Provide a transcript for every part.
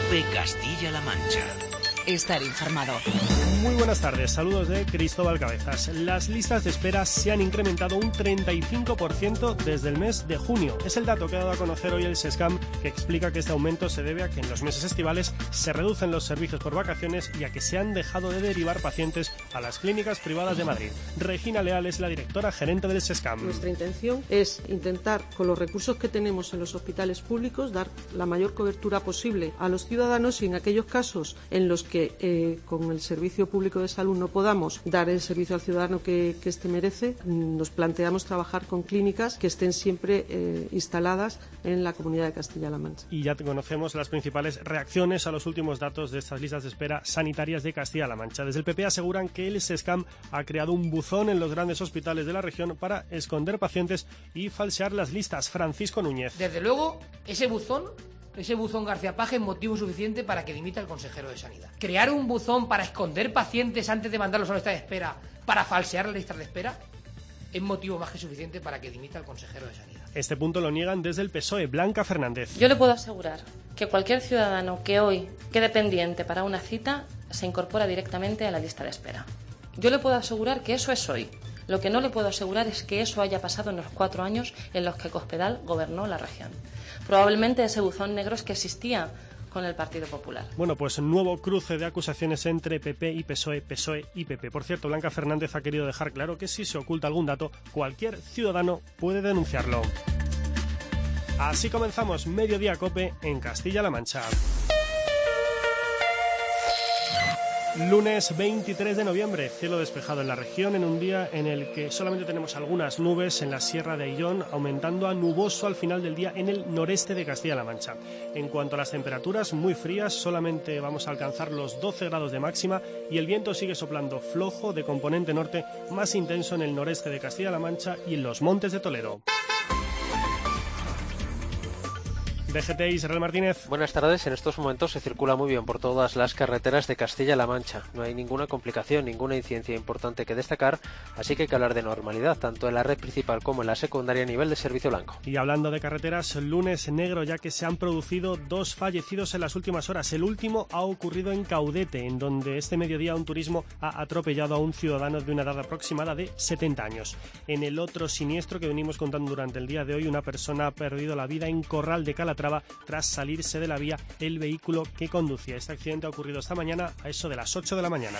COPE Castilla-La Mancha. Estar informado. Muy buenas tardes, saludos de Cristóbal Cabezas. Las listas de espera se han incrementado un 35% desde el mes de junio. Es el dato que ha dado a conocer hoy el SESCAM, que explica que este aumento se debe a que en los meses estivales se reducen los servicios por vacaciones y a que se han dejado de derivar pacientes a las clínicas privadas de Madrid. Regina Leal es la directora gerente del SESCAM. Nuestra intención es intentar, con los recursos que tenemos en los hospitales públicos, dar la mayor cobertura posible a los ciudadanos y en aquellos casos en los que con el Servicio Público de Salud no podamos dar el servicio al ciudadano que éste merece, nos planteamos trabajar con clínicas que estén siempre instaladas en la Comunidad de Castilla-La Mancha. Y ya conocemos las principales reacciones a los últimos datos de estas listas de espera sanitarias de Castilla-La Mancha. Desde el PP aseguran que el SESCAM ha creado un buzón en los grandes hospitales de la región para esconder pacientes y falsear las listas. Francisco Núñez. Desde luego, ese buzón García Paje es motivo suficiente para que dimita el consejero de Sanidad. Crear un buzón para esconder pacientes antes de mandarlos a la lista de espera, para falsear las listas de espera, es motivo más que suficiente para que dimita el consejero de Sanidad. Este punto lo niegan desde el PSOE. Blanca Fernández. Yo le puedo asegurar que cualquier ciudadano que hoy quede pendiente para una cita se incorpora directamente a la lista de espera. Yo le puedo asegurar que eso es hoy. Lo que no le puedo asegurar es que eso haya pasado en los 4 años en los que Cospedal gobernó la región. Probablemente ese buzón negro es que existía con el Partido Popular. Bueno, pues nuevo cruce de acusaciones entre PP y PSOE, PSOE y PP. Por cierto, Blanca Fernández ha querido dejar claro que si se oculta algún dato, cualquier ciudadano puede denunciarlo. Así comenzamos Mediodía COPE en Castilla-La Mancha. Lunes 23 de noviembre, cielo despejado en la región en un día en el que solamente tenemos algunas nubes en la Sierra de Ayllón, aumentando a nuboso al final del día en el noreste de Castilla-La Mancha. En cuanto a las temperaturas, muy frías, solamente vamos a alcanzar los 12 grados de máxima y el viento sigue soplando flojo de componente norte, más intenso en el noreste de Castilla-La Mancha y en los montes de Toledo. DGT Israel Martínez. Buenas tardes. En estos momentos se circula muy bien por todas las carreteras de Castilla-La Mancha. No hay ninguna complicación, ninguna incidencia importante que destacar, así que hay que hablar de normalidad, tanto en la red principal como en la secundaria a nivel de servicio blanco. Y hablando de carreteras, lunes negro, ya que se han producido 2 fallecidos en las últimas horas. El último ha ocurrido en Caudete, en donde este mediodía un turismo ha atropellado a un ciudadano de una edad aproximada de 70 años. En el otro siniestro que venimos contando durante el día de hoy, una persona ha perdido la vida en Corral de Calatrava tras salirse de la vía el vehículo que conducía. Este accidente ha ocurrido esta mañana a eso de las 8 de la mañana.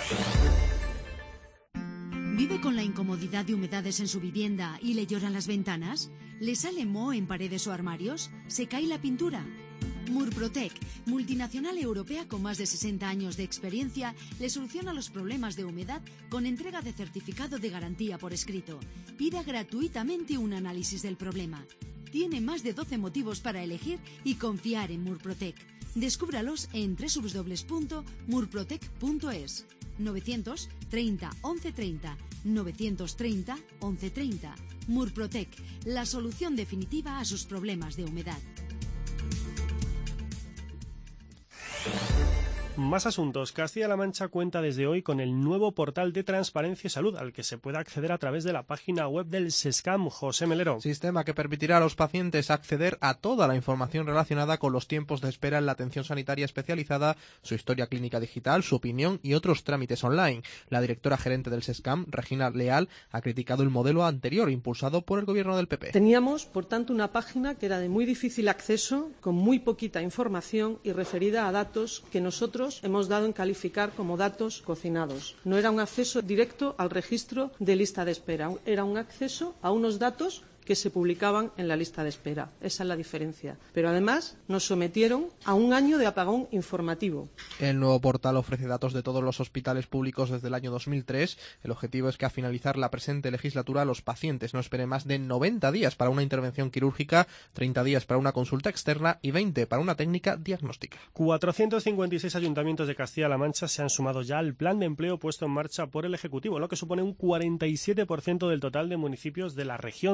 ¿Vive con la incomodidad de humedades en su vivienda y le lloran las ventanas? ¿Le sale moho en paredes o armarios? ¿Se cae la pintura? Murprotec, multinacional europea con más de 60 años de experiencia, le soluciona los problemas de humedad con entrega de certificado de garantía por escrito. Pida gratuitamente un análisis del problema. Tiene más de 12 motivos para elegir y confiar en Murprotec. Descúbralos en www.murprotec.es. 930 1130 930 1130. Murprotec, la solución definitiva a sus problemas de humedad. Más asuntos. Castilla-La Mancha cuenta desde hoy con el nuevo portal de Transparencia y Salud, al que se puede acceder a través de la página web del SESCAM. José Melero. Sistema que permitirá a los pacientes acceder a toda la información relacionada con los tiempos de espera en la atención sanitaria especializada, su historia clínica digital, su opinión y otros trámites online. La directora gerente del SESCAM, Regina Leal, ha criticado el modelo anterior impulsado por el gobierno del PP. Teníamos, por tanto, una página que era de muy difícil acceso, con muy poquita información y referida a datos que nosotros hemos dado en calificar como datos cocinados. No era un acceso directo al registro de lista de espera, era un acceso a unos datos que se publicaban en la lista de espera. Esa es la diferencia. Pero además nos sometieron a un año de apagón informativo. El nuevo portal ofrece datos de todos los hospitales públicos desde el año 2003. El objetivo es que a finalizar la presente legislatura los pacientes no esperen más de 90 días para una intervención quirúrgica, 30 días para una consulta externa y 20 para una técnica diagnóstica. 456 ayuntamientos de Castilla-La Mancha se han sumado ya al plan de empleo puesto en marcha por el Ejecutivo, lo que supone un 47% del total de municipios de la región. Teresa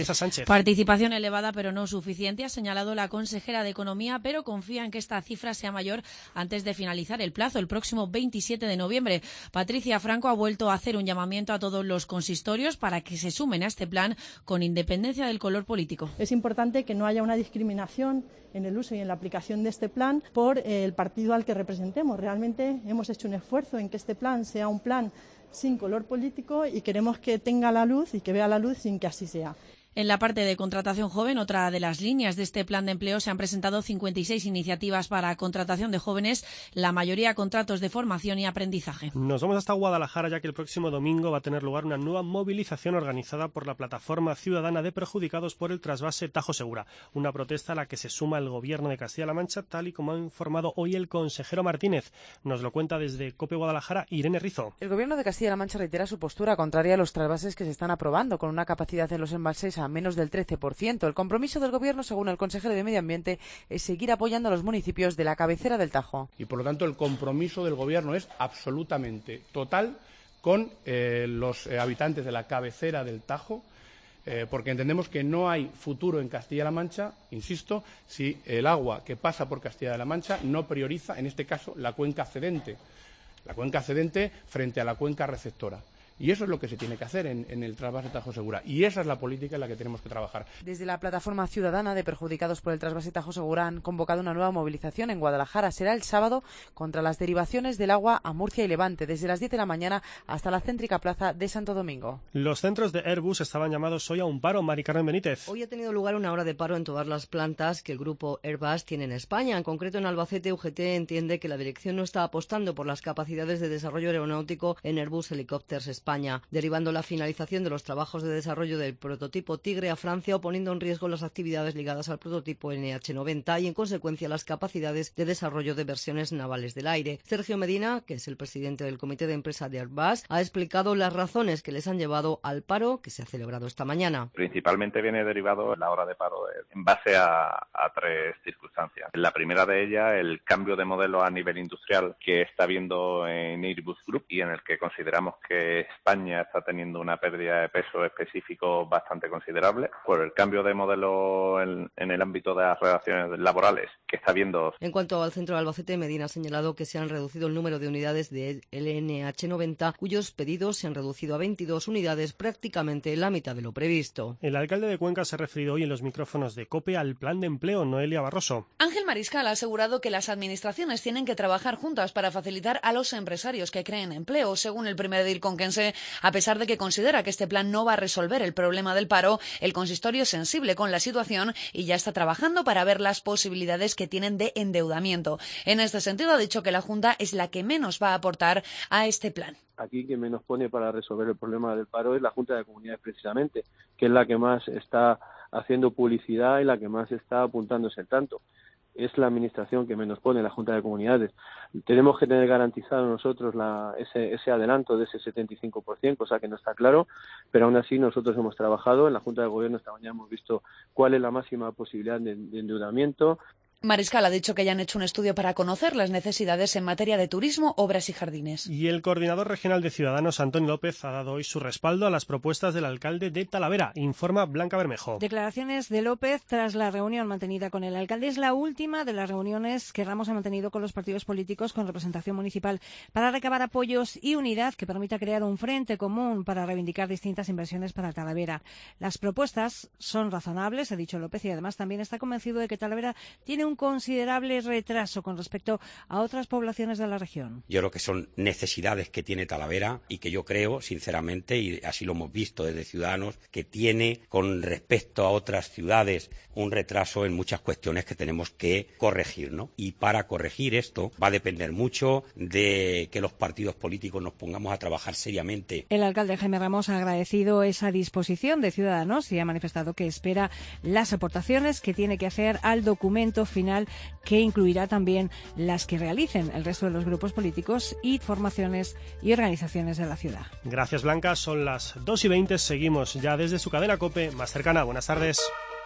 Teresa Sánchez. Participación elevada pero no suficiente, ha señalado la consejera de Economía, pero confía en que esta cifra sea mayor antes de finalizar el plazo, el próximo 27 de noviembre. Patricia Franco ha vuelto a hacer un llamamiento a todos los consistorios para que se sumen a este plan con independencia del color político. Es importante que no haya una discriminación en el uso y en la aplicación de este plan por el partido al que representemos. Realmente hemos hecho un esfuerzo en que este plan sea un plan sin color político y queremos que tenga la luz y que vea la luz sin que así sea. En la parte de contratación joven, otra de las líneas de este plan de empleo, se han presentado 56 iniciativas para contratación de jóvenes, la mayoría contratos de formación y aprendizaje. Nos vamos hasta Guadalajara, ya que el próximo domingo va a tener lugar una nueva movilización organizada por la Plataforma Ciudadana de Perjudicados por el Trasvase Tajo Segura, una protesta a la que se suma el Gobierno de Castilla-La Mancha, tal y como ha informado hoy el consejero Martínez. Nos lo cuenta desde COPE Guadalajara, Irene Rizo. El Gobierno de Castilla-La Mancha reitera su postura contraria a los trasvases que se están aprobando, con una capacidad en los embalses a menos del 13%. El compromiso del Gobierno, según el consejero de Medio Ambiente, es seguir apoyando a los municipios de la cabecera del Tajo. Y por lo tanto el compromiso del Gobierno es absolutamente total con los habitantes de la cabecera del Tajo, porque entendemos que no hay futuro en Castilla-La Mancha, insisto, si el agua que pasa por Castilla-La Mancha no prioriza, en este caso, la cuenca cedente frente a la cuenca receptora. Y eso es lo que se tiene que hacer en el trasvase Tajo Segura. Y esa es la política en la que tenemos que trabajar. Desde la Plataforma Ciudadana de Perjudicados por el Trasvase Tajo Segura han convocado una nueva movilización en Guadalajara. Será el sábado contra las derivaciones del agua a Murcia y Levante, desde las 10 de la mañana hasta la céntrica plaza de Santo Domingo. Los centros de Airbus estaban llamados hoy a un paro. Mari Carmen Benítez. Hoy ha tenido lugar una hora de paro en todas las plantas que el grupo Airbus tiene en España. En concreto, en Albacete, UGT entiende que la dirección no está apostando por las capacidades de desarrollo aeronáutico en Airbus Helicopters España, derivando la finalización de los trabajos de desarrollo del prototipo Tigre a Francia o poniendo en riesgo las actividades ligadas al prototipo NH90 y, en consecuencia, las capacidades de desarrollo de versiones navales del aire. Sergio Medina, que es el presidente del comité de empresa de Airbus, ha explicado las razones que les han llevado al paro que se ha celebrado esta mañana. Principalmente viene derivado la hora de paro en base a tres circunstancias. La primera de ellas, el cambio de modelo a nivel industrial que está habiendo en Airbus Group y en el que consideramos que España está teniendo una pérdida de peso específico bastante considerable por el cambio de modelo en el ámbito de las relaciones laborales que está habiendo. En cuanto al centro de Albacete, Medina ha señalado que se han reducido el número de unidades de NH90, cuyos pedidos se han reducido a 22 unidades, prácticamente la mitad de lo previsto. El alcalde de Cuenca se ha referido hoy en los micrófonos de COPE al plan de empleo. Noelia Barroso. Ángel Mariscal ha asegurado que las administraciones tienen que trabajar juntas para facilitar a los empresarios que creen empleo. Según el primer edil conquense, a pesar de que considera que este plan no va a resolver el problema del paro, el consistorio es sensible con la situación y ya está trabajando para ver las posibilidades que tienen de endeudamiento. En este sentido, ha dicho que la Junta es la que menos va a aportar a este plan. Aquí quien menos pone para resolver el problema del paro es la Junta de Comunidades precisamente, que es la que más está haciendo publicidad y la que más está apuntándose el tanto. Es la administración que menos pone, la Junta de Comunidades. Tenemos que tener garantizado nosotros ese adelanto de ese 75%, cosa que no está claro, pero aún así nosotros hemos trabajado en la Junta de Gobierno. Esta mañana hemos visto cuál es la máxima posibilidad de endeudamiento. Mariscal ha dicho que ya han hecho un estudio para conocer las necesidades en materia de turismo, obras y jardines. Y el coordinador regional de Ciudadanos, Antonio López, ha dado hoy su respaldo a las propuestas del alcalde de Talavera, informa Blanca Bermejo. Declaraciones de López tras la reunión mantenida con el alcalde. Es la última de las reuniones que Ramos ha mantenido con los partidos políticos con representación municipal para recabar apoyos y unidad que permita crear un frente común para reivindicar distintas inversiones para Talavera. Las propuestas son razonables, ha dicho López, y además también está convencido de que Talavera tiene un considerable retraso con respecto a otras poblaciones de la región. Yo creo que son necesidades que tiene Talavera y que yo creo, sinceramente, y así lo hemos visto desde Ciudadanos, que tiene con respecto a otras ciudades un retraso en muchas cuestiones que tenemos que corregir, ¿no? Y para corregir esto va a depender mucho de que los partidos políticos nos pongamos a trabajar seriamente. El alcalde Jaime Ramos ha agradecido esa disposición de Ciudadanos y ha manifestado que espera las aportaciones que tiene que hacer al documento final, que incluirá también las que realicen el resto de los grupos políticos y formaciones y organizaciones de la ciudad. Gracias, Blanca. Son las 2:20. Seguimos ya desde su cadena COPE más cercana. Buenas tardes.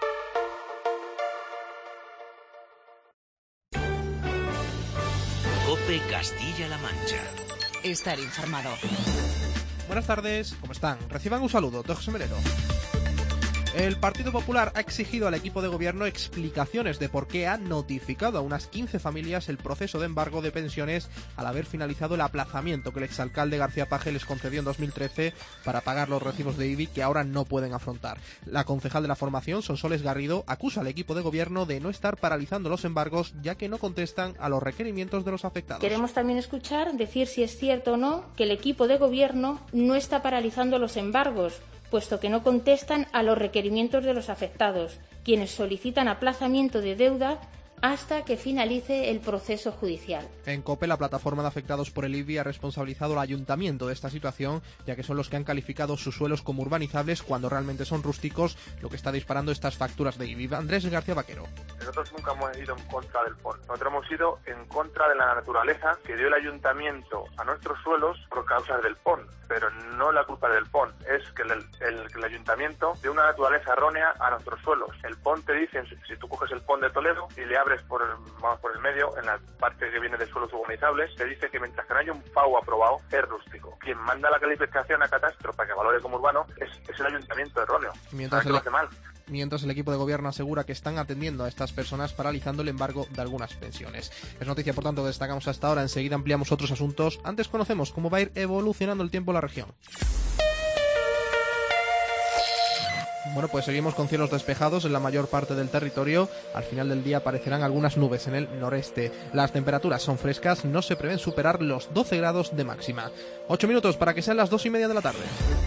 COPE Castilla-La Mancha. Estar informado. Buenas tardes, ¿cómo están? Reciban un saludo de José Melero. El Partido Popular ha exigido al equipo de gobierno explicaciones de por qué ha notificado a unas 15 familias el proceso de embargo de pensiones al haber finalizado el aplazamiento que el exalcalde García Page les concedió en 2013 para pagar los recibos de IBI que ahora no pueden afrontar. La concejal de la formación, Sonsoles Garrido, acusa al equipo de gobierno de no estar paralizando los embargos ya que no contestan a los requerimientos de los afectados. Queremos también escuchar, decir si es cierto o no que el equipo de gobierno no está paralizando los embargos, puesto que no contestan a los requerimientos de los afectados, quienes solicitan aplazamiento de deuda hasta que finalice el proceso judicial. En COPE, la plataforma de afectados por el IBI ha responsabilizado al ayuntamiento de esta situación, ya que son los que han calificado sus suelos como urbanizables cuando realmente son rústicos, lo que está disparando estas facturas de IBI. Andrés García Vaquero. Nosotros nunca hemos ido en contra del PON. Nosotros hemos ido en contra de la naturaleza que dio el ayuntamiento a nuestros suelos por causas del PON, pero no la culpa del PON, es que el ayuntamiento dio una naturaleza errónea a nuestros suelos. El PON te dice, si tú coges el PON de Toledo y le abres por el medio, en la parte que viene de suelos urbanizables, te dice que mientras que no haya un FAU aprobado, es rústico. Quien manda la calificación a catastro para que valore como urbano es el ayuntamiento erróneo. Mientras lo hace mal. Mientras el equipo de gobierno asegura que están atendiendo a estas personas paralizando el embargo de algunas pensiones. Es noticia, por tanto, que destacamos hasta ahora. Enseguida ampliamos otros asuntos. Antes conocemos cómo va a ir evolucionando el tiempo en la región. Bueno, pues seguimos con cielos despejados en la mayor parte del territorio. Al final del día aparecerán algunas nubes en el noreste. Las temperaturas son frescas, no se prevén superar los 12 grados de máxima. 8 minutos para que sean las 2:30 de la tarde.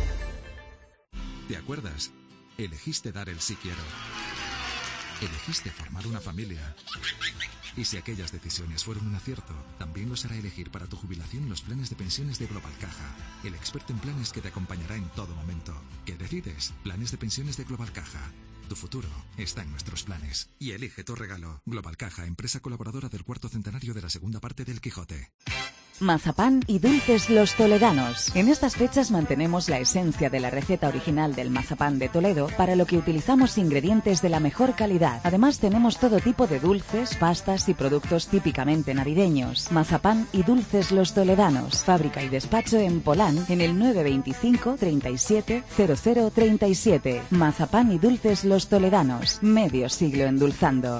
¿Te acuerdas? Elegiste dar el sí quiero. Elegiste formar una familia. Y si aquellas decisiones fueron un acierto, también lo será elegir para tu jubilación los planes de pensiones de Global Caja, el experto en planes que te acompañará en todo momento. ¿Qué decides? Planes de pensiones de Global Caja. Tu futuro está en nuestros planes. Y elige tu regalo. Global Caja, empresa colaboradora del 4º centenario de la segunda parte del Quijote. Mazapán y dulces Los Toledanos. En estas fechas mantenemos la esencia de la receta original del mazapán de Toledo, para lo que utilizamos ingredientes de la mejor calidad. Además tenemos todo tipo de dulces, pastas y productos típicamente navideños. Mazapán y dulces Los Toledanos. Fábrica y despacho en Polán, en el 925 37 00 37. Mazapán y dulces Los Toledanos. Medio siglo endulzando.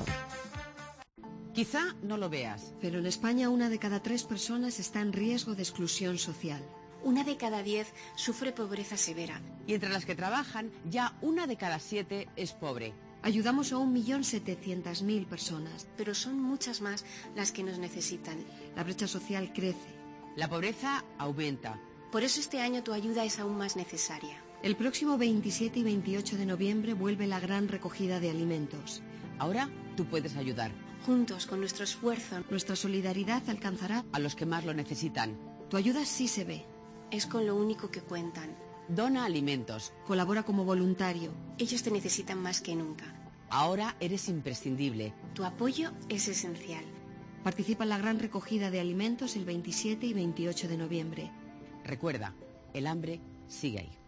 Quizá no lo veas, pero en España 1 de cada 3 personas está en riesgo de exclusión social. 1 de cada 10 sufre pobreza severa. Y entre las que trabajan, ya 1 de cada 7 es pobre. Ayudamos a 1.700.000 personas. Pero son muchas más las que nos necesitan. La brecha social crece. La pobreza aumenta. Por eso este año tu ayuda es aún más necesaria. El próximo 27 y 28 de noviembre vuelve la gran recogida de alimentos. Ahora tú puedes ayudar. Juntos, con nuestro esfuerzo, nuestra solidaridad alcanzará a los que más lo necesitan. Tu ayuda sí se ve. Es con lo único que cuentan. Dona alimentos. Colabora como voluntario. Ellos te necesitan más que nunca. Ahora eres imprescindible. Tu apoyo es esencial. Participa en la gran recogida de alimentos el 27 y 28 de noviembre. Recuerda, el hambre sigue ahí.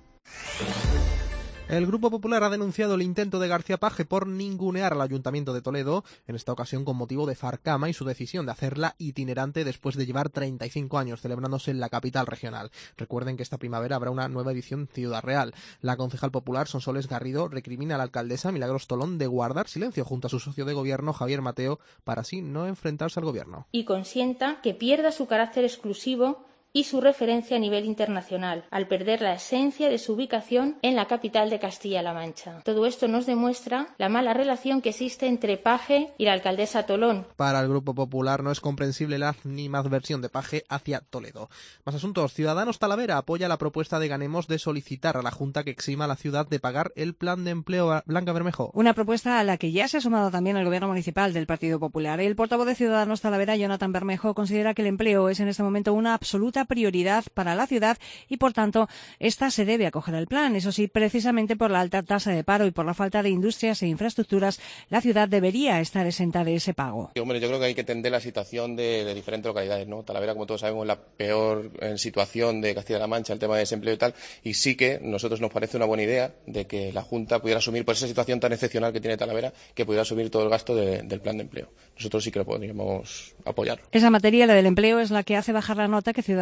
El Grupo Popular ha denunciado el intento de García Page por ningunear al Ayuntamiento de Toledo, en esta ocasión con motivo de Farcama y su decisión de hacerla itinerante después de llevar 35 años celebrándose en la capital regional. Recuerden que esta primavera habrá una nueva edición Ciudad Real. La concejal popular Sonsoles Garrido recrimina a la alcaldesa Milagros Tolón de guardar silencio junto a su socio de gobierno Javier Mateo para así no enfrentarse al gobierno. Y consienta que pierda su carácter exclusivo y su referencia a nivel internacional, al perder la esencia de su ubicación en la capital de Castilla-La Mancha. Todo esto nos demuestra la mala relación que existe entre Page y la alcaldesa Tolón. Para el Grupo Popular no es comprensible la animadversión de Page hacia Toledo. Más asuntos. Ciudadanos Talavera apoya la propuesta de Ganemos de solicitar a la Junta que exima a la ciudad de pagar el plan de empleo. Blanca Bermejo. Una propuesta a la que ya se ha sumado también el Gobierno Municipal del Partido Popular. El portavoz de Ciudadanos Talavera, Jonathan Bermejo, considera que el empleo es en este momento una absoluta prioridad para la ciudad y, por tanto, esta se debe acoger al plan. Eso sí, precisamente por la alta tasa de paro y por la falta de industrias e infraestructuras, la ciudad debería estar exenta de ese pago. Hombre, yo creo que hay que entender la situación de diferentes localidades, ¿no? Talavera, como todos sabemos, es la peor situación de Castilla-La Mancha, el tema de desempleo y tal, y sí que nosotros nos parece una buena idea de que la Junta pudiera asumir, por esa situación tan excepcional que tiene Talavera, que pudiera asumir todo el gasto del plan de empleo. Nosotros sí que lo podríamos apoyar. Esa materia, la del empleo, es la que hace bajar la nota que Ciudadanos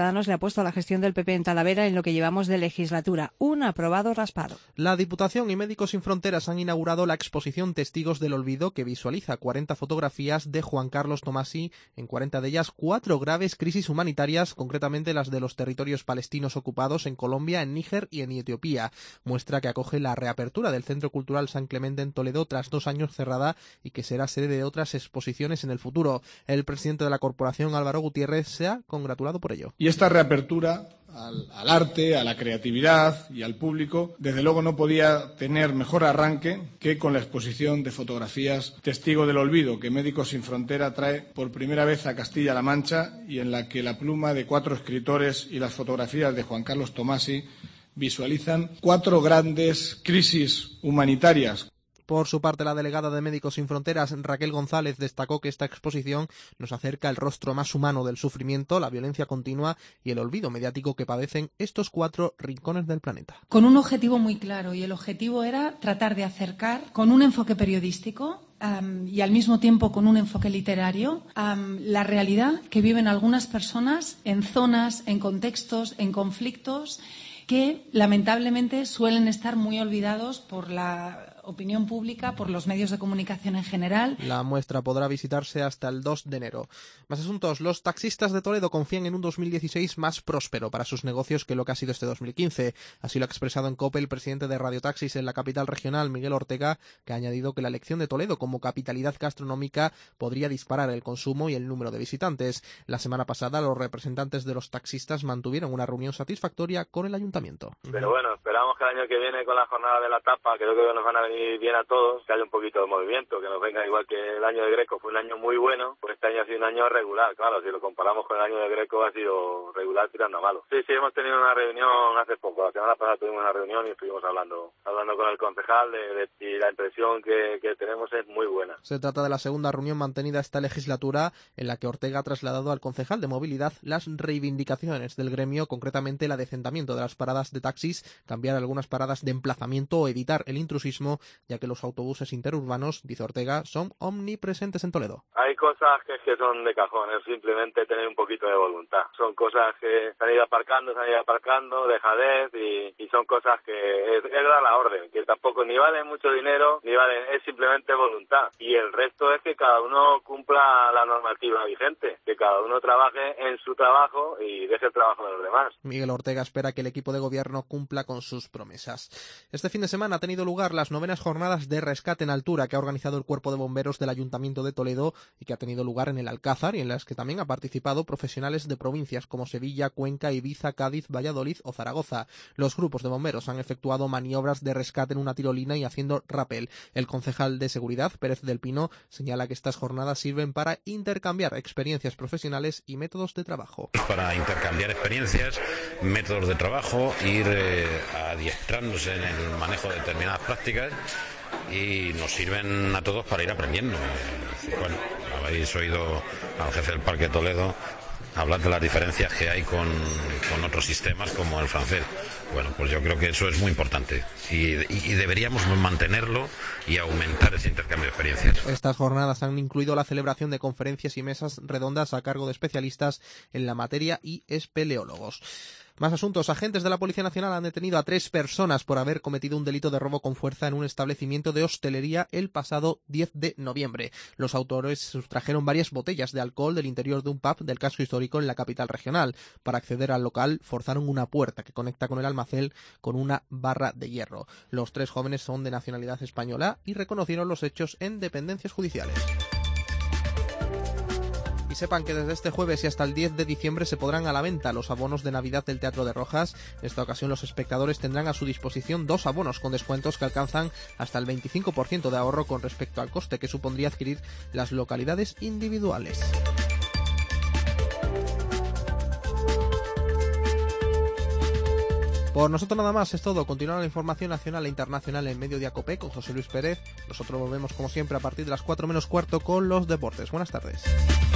Ciudadanos le ha puesto a la gestión del PP en Talavera en lo que llevamos de legislatura. Un aprobado raspado. La Diputación y Médicos Sin Fronteras han inaugurado la exposición Testigos del Olvido, que visualiza 40 fotografías de Juan Carlos Tomasi, en 40 de ellas 4 graves crisis humanitarias, concretamente las de los territorios palestinos ocupados en Colombia, en Níger y en Etiopía. Muestra que acoge la reapertura del Centro Cultural San Clemente en Toledo tras 2 años cerrada y que será sede de otras exposiciones en el futuro. El presidente de la corporación, Álvaro Gutiérrez, se ha congratulado por ello. Y esta reapertura al arte, a la creatividad y al público, desde luego no podía tener mejor arranque que con la exposición de fotografías Testigo del Olvido, que Médicos Sin Frontera trae por primera vez a Castilla-La Mancha y en la que la pluma de 4 escritores y las fotografías de Juan Carlos Tomasi visualizan 4 grandes crisis humanitarias. Por su parte, la delegada de Médicos Sin Fronteras, Raquel González, destacó que esta exposición nos acerca el rostro más humano del sufrimiento, la violencia continua y el olvido mediático que padecen estos 4 rincones del planeta. Con un objetivo muy claro, y el objetivo era tratar de acercar, con un enfoque periodístico y al mismo tiempo con un enfoque literario, la realidad que viven algunas personas en zonas, en contextos, en conflictos que lamentablemente suelen estar muy olvidados por la opinión pública, por los medios de comunicación en general. La muestra podrá visitarse hasta el 2 de enero. Más asuntos. Los taxistas de Toledo confían en un 2016 más próspero para sus negocios que lo que ha sido este 2015. Así lo ha expresado en COPE el presidente de Radio Taxis en la capital regional, Miguel Ortega, que ha añadido que la elección de Toledo como capitalidad gastronómica podría disparar el consumo y el número de visitantes. La semana pasada, los representantes de los taxistas mantuvieron una reunión satisfactoria con el ayuntamiento. Pero bueno, esperamos que el año que viene con la jornada de la tapa, creo que nos van a venir bien a todos, que haya un poquito de movimiento, que nos venga igual que el año de Greco fue un año muy bueno, pues este año ha sido un año regular, claro, si lo comparamos con el año de Greco ha sido regular tirando a malo. Sí, hemos tenido una reunión hace poco, la semana pasada tuvimos una reunión y estuvimos hablando con el concejal y la impresión que tenemos es muy buena. Se trata de la segunda reunión mantenida esta legislatura en la que Ortega ha trasladado al concejal de movilidad las reivindicaciones del gremio, concretamente el adecentamiento de las paradas de taxis, cambiar algunas paradas de emplazamiento o evitar el intrusismo, ya que los autobuses interurbanos, dice Ortega, son omnipresentes en Toledo. Hay cosas que son de cajón, es simplemente tener un poquito de voluntad. Son cosas que se han ido aparcando, dejadez y son cosas que es dar la orden, que tampoco ni valen mucho dinero, ni valen, es simplemente voluntad. Y el resto es que cada uno cumpla la normativa vigente, que cada uno trabaje en su trabajo y deje el trabajo de los demás. Miguel Ortega espera que el equipo de gobierno cumpla con sus promesas. Este fin de semana ha tenido lugar las 9ª jornadas de rescate en altura que ha organizado el Cuerpo de Bomberos del Ayuntamiento de Toledo y que ha tenido lugar en el Alcázar y en las que también ha participado profesionales de provincias como Sevilla, Cuenca, Ibiza, Cádiz, Valladolid o Zaragoza. Los grupos de bomberos han efectuado maniobras de rescate en una tirolina y haciendo rappel. El concejal de Seguridad, Pérez del Pino, señala que estas jornadas sirven para intercambiar experiencias profesionales y métodos de trabajo. Para intercambiar experiencias, métodos de trabajo, ir adiestrándose en el manejo de determinadas prácticas y nos sirven a todos para ir aprendiendo. Bueno, habéis oído al jefe del Parque Toledo hablar de las diferencias que hay con otros sistemas como el francés. Bueno, pues yo creo que eso es muy importante y deberíamos mantenerlo y aumentar ese intercambio de experiencias. Estas jornadas han incluido la celebración de conferencias y mesas redondas a cargo de especialistas en la materia y espeleólogos. Más asuntos. Agentes de la Policía Nacional han detenido a 3 personas por haber cometido un delito de robo con fuerza en un establecimiento de hostelería el pasado 10 de noviembre. Los autores sustrajeron varias botellas de alcohol del interior de un pub del casco histórico en la capital regional. Para acceder al local forzaron una puerta que conecta con el almacén con una barra de hierro. Los 3 jóvenes son de nacionalidad española y reconocieron los hechos en dependencias judiciales. Sepan que desde este jueves y hasta el 10 de diciembre se podrán a la venta los abonos de Navidad del Teatro de Rojas. En esta ocasión los espectadores tendrán a su disposición 2 abonos con descuentos que alcanzan hasta el 25% de ahorro con respecto al coste que supondría adquirir las localidades individuales. Por nosotros nada más, es todo. Continuará la información nacional e internacional en Mediodía Cope con José Luis Pérez. Nosotros volvemos como siempre a partir de las 4 menos cuarto con los deportes. Buenas tardes.